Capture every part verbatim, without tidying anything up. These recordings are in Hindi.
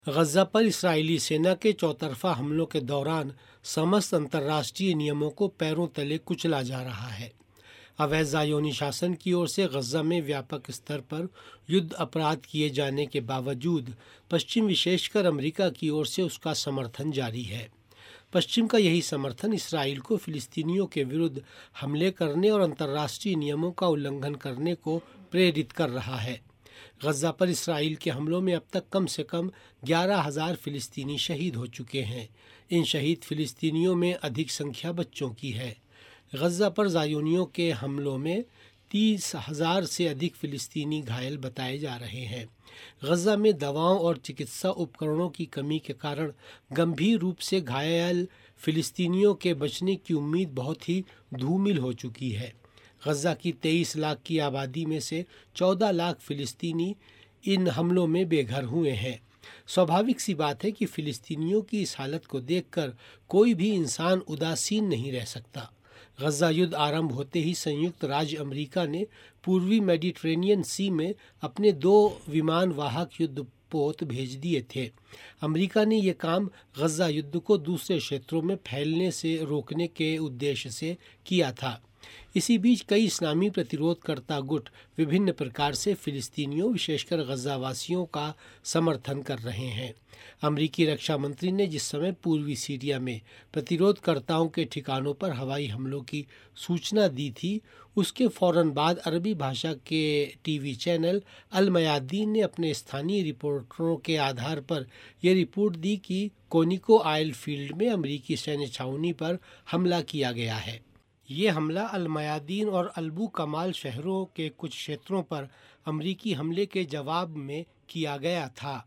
गज़ा पर इस्राएली सेना के चौतरफा हमलों के दौरान समस्त अंतर्राष्ट्रीय नियमों को पैरों तले कुचला जा रहा है। अवैध ज़ायोनी शासन की ओर से गज़ा में व्यापक स्तर पर युद्ध अपराध किए जाने के बावजूद पश्चिम, विशेषकर अमेरिका की ओर से उसका समर्थन जारी है। पश्चिम का यही समर्थन इसराइल को फिलिस्तीनियों के विरुद्ध हमले करने और अंतर्राष्ट्रीय नियमों का उल्लंघन करने को प्रेरित कर रहा है। गज़ा पर इसराइल के हमलों में अब तक कम से कम ग्यारह हज़ार फिलिस्तीनी शहीद हो चुके हैं। इन शहीद फिलिस्तीनियों में अधिक संख्या बच्चों की है। गज़ा पर ज़ायोनियों के हमलों में तीस हज़ार से अधिक फिलिस्तीनी घायल बताए जा रहे हैं। गज़ा में दवाओं और चिकित्सा उपकरणों की कमी के कारण गंभीर रूप से घायल फिलिस्तीनियों के बचने की उम्मीद बहुत ही धूमिल हो चुकी है। गज़ा की तेईस लाख की आबादी में से चौदह लाख फिलिस्तीनी इन हमलों में बेघर हुए हैं। स्वाभाविक सी बात है कि फिलिस्तीनियों की इस हालत को देखकर कोई भी इंसान उदासीन नहीं रह सकता। गज़ा युद्ध आरंभ होते ही संयुक्त राज्य अमेरिका ने पूर्वी मेडिटेरेनियन सी में अपने दो विमान वाहक युद्धपोत भेज दिए थे। अमेरिका ने यह काम गज़ा युद्ध को दूसरे क्षेत्रों में फैलने से रोकने के उद्देश्य से किया था। इसी बीच कई इस्लामी प्रतिरोधकर्ता गुट विभिन्न प्रकार से फिलिस्तीनियों, विशेषकर गज़ावासियों का समर्थन कर रहे हैं। अमेरिकी रक्षा मंत्री ने जिस समय पूर्वी सीरिया में प्रतिरोधकर्ताओं के ठिकानों पर हवाई हमलों की सूचना दी थी, उसके फौरन बाद अरबी भाषा के टीवी चैनल अल मयादीन ने अपने स्थानीय रिपोर्टरों के आधार पर यह रिपोर्ट दी कि कोनिको ऑयल फील्ड में अमेरिकी सैन्य छावनी पर हमला किया गया है। ये हमला अल मयादीन और अल्बू कमाल शहरों के कुछ क्षेत्रों पर अमेरिकी हमले के जवाब में किया गया था।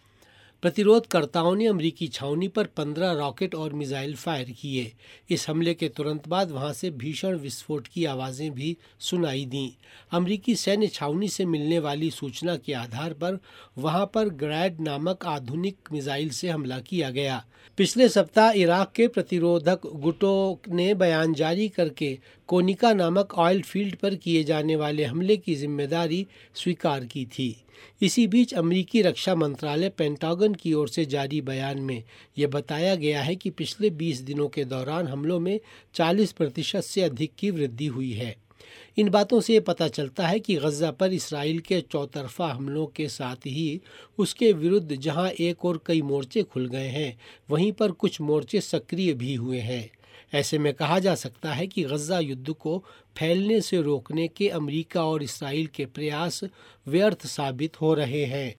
प्रतिरोधकर्ताओं ने अमेरिकी छावनी पर पंद्रह रॉकेट और मिसाइल फायर किए। इस हमले के तुरंत बाद वहां से भीषण विस्फोट की आवाज़ें भी सुनाई दीं। अमेरिकी सैन्य छावनी से मिलने वाली सूचना के आधार पर वहां पर ग्रैड नामक आधुनिक मिसाइल से हमला किया गया। पिछले सप्ताह इराक के प्रतिरोधक गुटों ने बयान जारी करके कोनिका नामक ऑयल फील्ड पर किए जाने वाले हमले की जिम्मेदारी स्वीकार की थी। इसी बीच अमेरिकी रक्षा मंत्रालय पेंटागन की ओर से जारी बयान में यह बताया गया है कि पिछले बीस दिनों के दौरान हमलों में चालीस प्रतिशत से अधिक की वृद्धि हुई है। इन बातों से ये पता चलता है कि गज़ा पर इसराइल के चौतरफा हमलों के साथ ही उसके विरुद्ध जहां एक और कई मोर्चे खुल गए हैं, वहीं पर कुछ मोर्चे सक्रिय भी हुए हैं। ऐसे में कहा जा सकता है कि गज़ा युद्ध को फैलने से रोकने के अमेरिका और इसराइल के प्रयास व्यर्थ साबित हो रहे हैं।